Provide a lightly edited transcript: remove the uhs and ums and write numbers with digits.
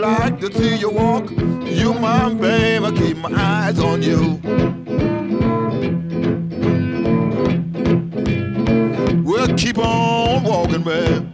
like to see you walk. You my baby, keep my eyes on you. We'll keep on walking, babe.